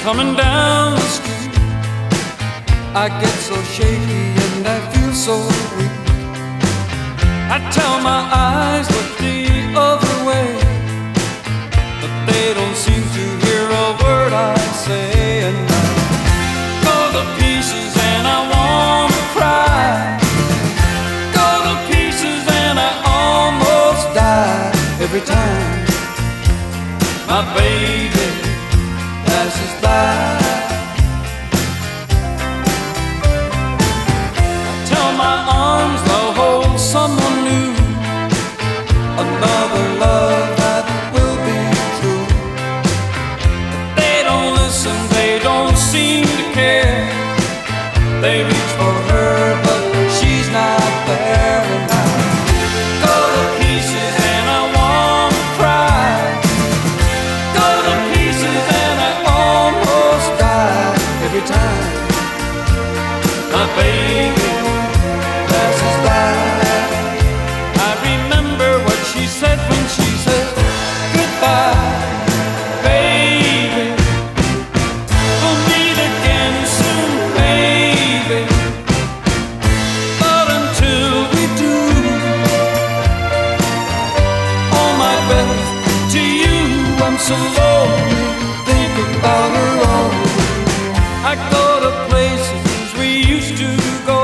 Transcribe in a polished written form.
coming down the street. I get so shaky and I feel so weak. I tell my eyes look the other way, but they don't seem to hear a word I say. And I go to pieces and I wanna cry, go to pieces and I almost die every time my baby passes by. I tell my arms they'll hold someone new, another love that will be true. But they don't listen, they don't seem to care. They reach for her, but she's not there. And I go to pieces and I wanna cry, go to pieces and I almost die every time my baby passes by. I remember what she said when she said goodbye. Baby, we'll meet again soon, baby. But until we do, all my best to you. I'm so lonely, think about her all the way. I go to places we used to go,